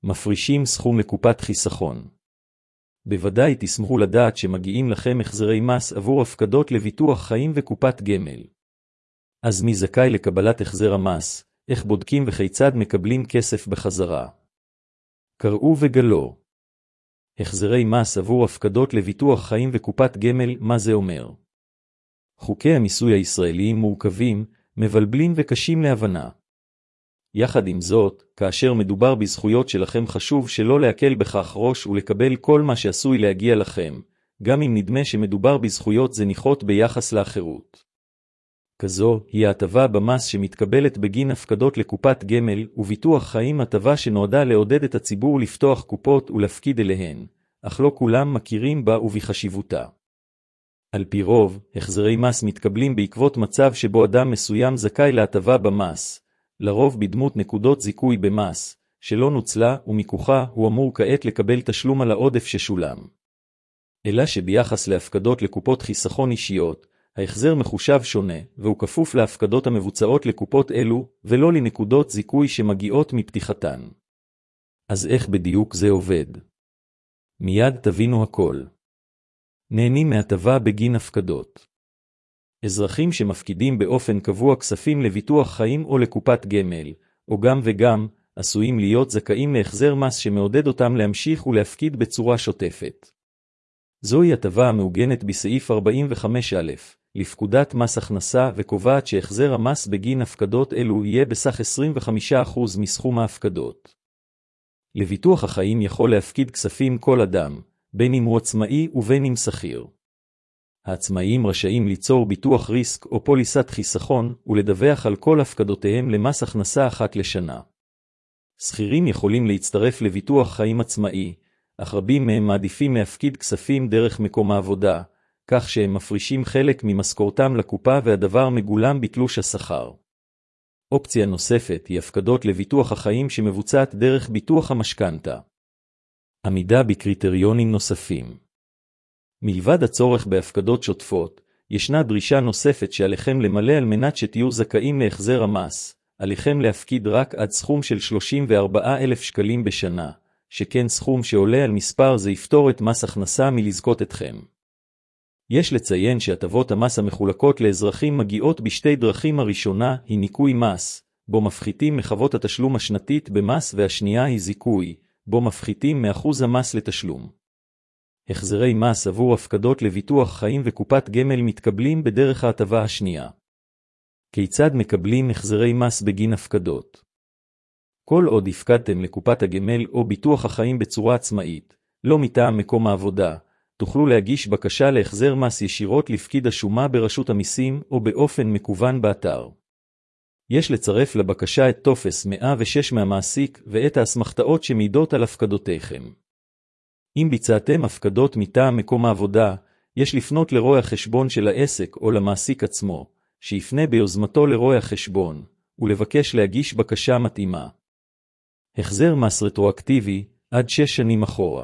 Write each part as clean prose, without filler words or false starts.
מפרישים סכום לקופת חיסכון. בוודאי תשמחו לדעת שמגיעים לכם החזרי מס עבור הפקדות לביטוח חיים וקופת גמל. אז מי זכאי לקבלת החזר המס, איך בודקים וכיצד מקבלים כסף בחזרה? קראו וגלו. החזרי מס עבור הפקדות לביטוח חיים וקופת גמל, מה זה אומר? חוקי המיסוי הישראליים מורכבים, מבלבלים וקשים להבנה. יחד עם זאת, כאשר מדובר בזכויות שלכם חשוב שלא להקל בכך ראש ולקבל כל מה שעשוי להגיע לכם, גם אם נדמה שמדובר בזכויות זניחות ביחס לאחרות. כזו היא ההטבה במס שמתקבלת בגין הפקדות לקופת גמל וביטוח חיים, הטבה שנועדה לעודד את הציבור לפתוח קופות ולהפקיד אליהן, אך לא כולם מכירים בה ובחשיבותה. על פי רוב, החזרי מס מתקבלים בעקבות מצב שבו אדם מסוים זכאי להטבה במס, לרוב בדמות נקודות זיכוי במס, שלא נוצלה ומכוחה הוא אמור כעת לקבל תשלום על העודף ששולם. אלא שביחס להפקדות לקופות חיסכון אישיות, ההחזר מחושב שונה, והוא כפוף להפקדות המבוצעות לקופות אלו, ולא לנקודות זיכוי שמגיעות מפתיחתן. אז איך בדיוק זה עובד? מיד תבינו הכל. נהנים מהטבה בגין הפקדות. אזרחים שמפקידים באופן קבוע כספים לביטוח חיים או לקופת גמל, או גם וגם, עשויים להיות זכאים להחזר מס שמעודד אותם להמשיך ולהפקיד בצורה שוטפת. זוהי הטבה המעוגנת בסעיף 45א, לפקודת מס הכנסה, וקובעת שהחזר המס בגין הפקדות אלו יהיה בסך 25% מסכום ההפקדות. לביטוח החיים יכול להפקיד כספים כל אדם, בין אם הוא עצמאי ובין אם שכיר. העצמאיים רשאים ליצור ביטוח ריסק או פוליסת חיסכון ולדווח על כל הפקדותיהם למס הכנסה אחת לשנה. שכירים יכולים להצטרף לביטוח חיים עצמאי, אך רבים מהם מעדיפים להפקיד כספים דרך מקום העבודה, כך שהם מפרישים חלק ממשכורתם לקופה והדבר מגולם בתלוש השכר. אופציה נוספת היא הפקדות לביטוח החיים שמבוצעת דרך ביטוח המשכנתה. עמידה בקריטריונים נוספים. מלבד הצורך בהפקדות שוטפות, ישנה דרישה נוספת שעליכם למלא על מנת שתהיו זכאים להחזר המס, עליכם להפקיד רק עד סכום של 34,000 שקלים בשנה, שכן סכום שעולה על מספר זה יפתור את מס הכנסה מלזכות אתכם. יש לציין שהטבות המס המחולקות לאזרחים מגיעות בשתי דרכים. הראשונה היא ניכוי מס, בו מפחיתים מחוות התשלום השנתית במס, והשנייה היא זיכוי, בו מפחיתים מאחוז המס לתשלום. החזרי מס עבור הפקדות לביטוח חיים וקופת גמל מתקבלים בדרך ההטבה השנייה. כיצד מקבלים החזרי מס בגין הפקדות? כל עוד הפקדתם לקופת הגמל או ביטוח החיים בצורה עצמאית, לא מטעם מקום העבודה, תוכלו להגיש בקשה להחזר מס ישירות לפקיד השומה ברשות המיסים או באופן מקוון באתר. יש לצרף לבקשה את טופס 106 מהמעסיק ואת האסמכתאות שמעידות על הפקדותיכם. אם ביצעתם הפקדות מטעם מקום העבודה, יש לפנות לרואה החשבון של העסק או למעסיק עצמו, שיפנה ביוזמתו לרואה החשבון, ולבקש להגיש בקשה מתאימה. החזר מס רטרואקטיבי עד 6 שנים אחורה.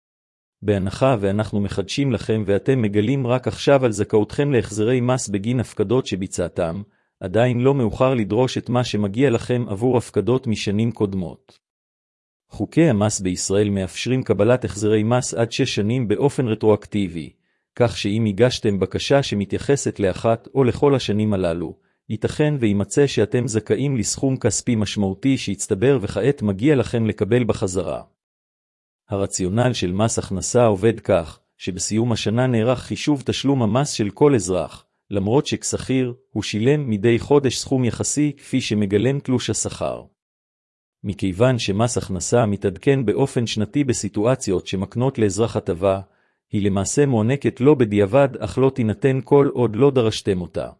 בהנחה ואנחנו מחדשים לכם ואתם מגלים רק עכשיו על זכאותכם להחזרי מס בגין הפקדות שביצעתם, עדיין לא מאוחר לדרוש את מה שמגיע לכם עבור הפקדות משנים קודמות. חוקי המס בישראל מאפשרים קבלת החזרי מס עד 6 שנים באופן רטרואקטיבי, כך שאם הגשתם בקשה שמתייחסת לאחת או לכל השנים הללו, ייתכן וימצא שאתם זכאים לסכום כספי משמעותי שהצטבר וכעת מגיע לכם לקבל בחזרה. הרציונל של מס הכנסה עובד כך, שבסיום השנה נערך חישוב תשלום המס של כל אזרח, למרות שכשכיר הוא שילם מדי חודש סכום יחסי כפי שמגלם תלוש השכר. מכיוון שמס הכנסה מתעדכן באופן שנתי בסיטואציות שמקנות לאזרח הטבה, היא למעשה מוענקת לא בדיעבד אך לא תינתן כל עוד לא דרשתם אותה.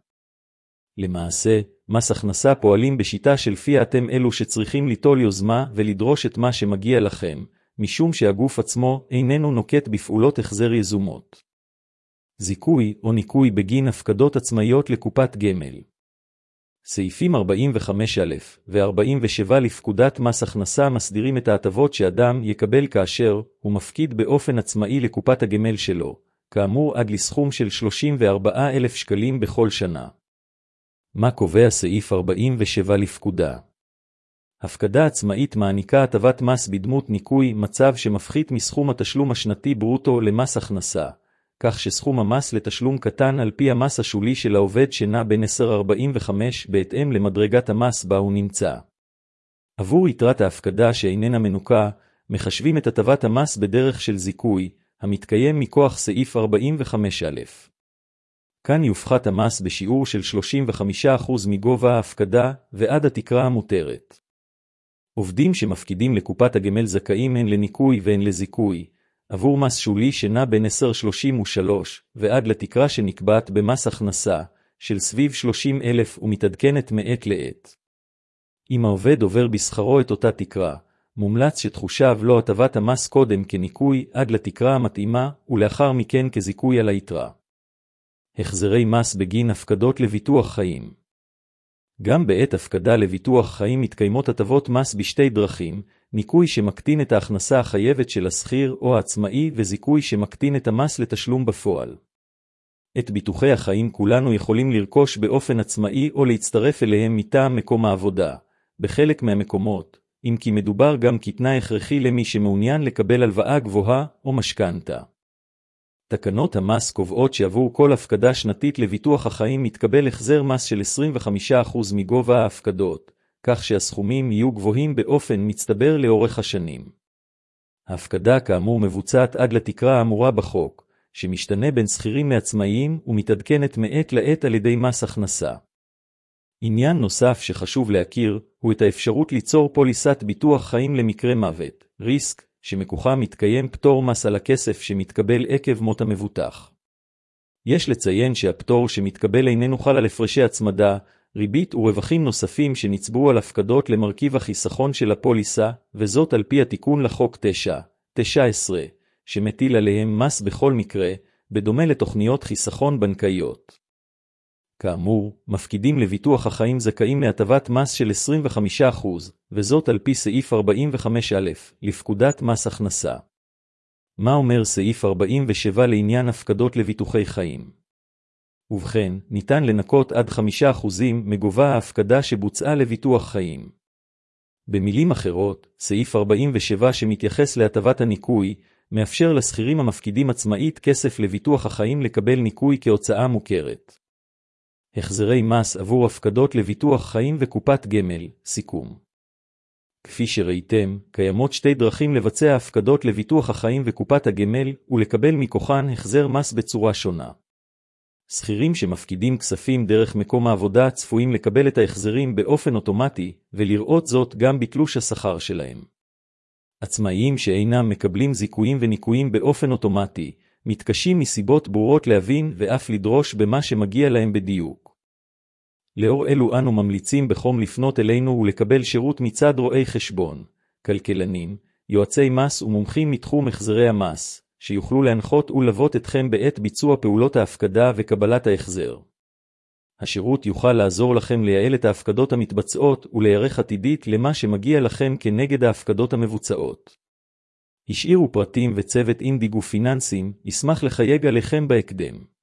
למעשה, מס הכנסה פועלים בשיטה שלפיה אתם אלו שצריכים ליטול יוזמה ולדרוש את מה שמגיע לכם, משום שהגוף עצמו איננו נוקט בפעולות החזר יזומות. זיכוי או ניכוי בגין הפקדות עצמאיות לקופת גמל. סעיפים 45א ו-47 לפקודת מס הכנסה מסדירים את ההטבות שאדם יקבל כאשר הוא מפקיד באופן עצמאי לקופת הגמל שלו, כאמור עד לסכום של 34,000 שקלים בכל שנה. מה קובע סעיף 47 לפקודה? הפקדה עצמאית מעניקה הטבת מס בדמות ניכוי, מצב שמפחית מסכום התשלום השנתי ברוטו למס הכנסה, כך שסכום המס לתשלום קטן על פי המס השולי של העובד שנע בין 10.45 בהתאם למדרגת המס בה הוא נמצא. עבור יתרת ההפקדה שאיננה מנוקה, מחשבים את הטבת המס בדרך של זיכוי, המתקיים מכוח סעיף 45א. כאן יופחת המס בשיעור של 35% מגובה ההפקדה ועד התקרה המותרת. עובדים שמפקידים לקופת הגמל זכאים הן לניכוי והן לזיכוי, עבור מס שולי שנע בין 10.33 ועד לתקרה שנקבעת במס הכנסה, של סביב 30,000 ומתעדכנת מעת לעת. אם העובד עובר בשכרו את אותה תקרה, מומלץ שתחושב לו הטבת המס קודם כניכוי עד לתקרה המתאימה ולאחר מכן כזיכוי על היתרה. החזרי מס בגין הפקדות לביטוח חיים. גם בעת הפקדה לביטוח חיים מתקיימות הטבות מס בשתי דרכים, ניכוי שמקטין את ההכנסה החייבת של השכיר או העצמאי וזיכוי שמקטין את המס לתשלום בפועל. את ביטוחי החיים כולנו יכולים לרכוש באופן עצמאי או להצטרף אליהם מטעם מקום העבודה, בחלק מהמקומות, אם כי מדובר גם כתנאי הכרחי למי שמעוניין לקבל הלוואה גבוהה או משכנתה. תקנות המס קובעות שעבור כל הפקדה שנתית לביטוח החיים מתקבל החזר מס של 25% מגובה ההפקדות, כך שהסכומים יהיו גבוהים באופן מצטבר לאורך השנים. ההפקדה כאמור מבוצעת עד לתקרה האמורה בחוק, שמשתנה בין שכירים לעצמאיים ומתעדכנת מעת לעת על ידי מס הכנסה. עניין נוסף שחשוב להכיר הוא את האפשרות ליצור פוליסת ביטוח חיים למקרה מוות, ריסק, שמכוחה מתקיים פטור מס על הכסף שמתקבל עקב מות המבוטח. יש לציין שהפטור שמתקבל איננו חל על הפרשי הצמדה, ריבית ורווחים נוספים שנצברו על הפקדות למרכיב החיסכון של הפוליסה, וזאת על פי התיקון לחוק 9/19, שמטיל עליהם מס בכל מקרה, בדומה לתוכניות חיסכון בנקאיות. כאמור, מפקידים לביטוח החיים זכאים להטבת מס של 25%, וזאת על פי סעיף 45א לפקודת מס הכנסה. מה אומר סעיף 47 לעניין הפקדות לביטוחי חיים? ובכן, ניתן לנקות עד 5% מגובה ההפקדה שבוצעה לביטוח חיים. במילים אחרות, סעיף 47 שמתייחס להטבת הניכוי, מאפשר לשכירים המפקידים עצמאית כסף לביטוח החיים לקבל ניכוי כהוצאה מוכרת. החזרי מס עבור הפקדות לביטוח חיים וקופת גמל, סיכום. כפי שראיתם, קיימות שתי דרכים לבצע הפקדות לביטוח החיים וקופת הגמל ולקבל מכוחן החזר מס בצורה שונה. שכירים שמפקידים כספים דרך מקום העבודה צפויים לקבל את ההחזרים באופן אוטומטי ולראות זאת גם בתלוש השכר שלהם. עצמאיים שאינם מקבלים זיכויים וניכויים באופן אוטומטי, מתקשים מסיבות ברורות להבין ואף לדרוש במה שמגיע להם בדיוק. לאור אלו אנו ממליצים בחום לפנות אלינו ולקבל שירות מצד רואי חשבון, כלכלנים, יועצי מס ומומחים מתחום החזרי המס, שיוכלו להנחות וללוות אתכם בעת ביצוע פעולות ההפקדה וקבלת ההחזר. השירות יוכל לעזור לכם לייעל את ההפקדות המתבצעות ולהיערך עתידית למה שמגיע לכם כנגד ההפקדות המבוצעות. השאירו פרטים וצוות אינדיגו פיננסים ישמח לחייג עליכם בהקדם.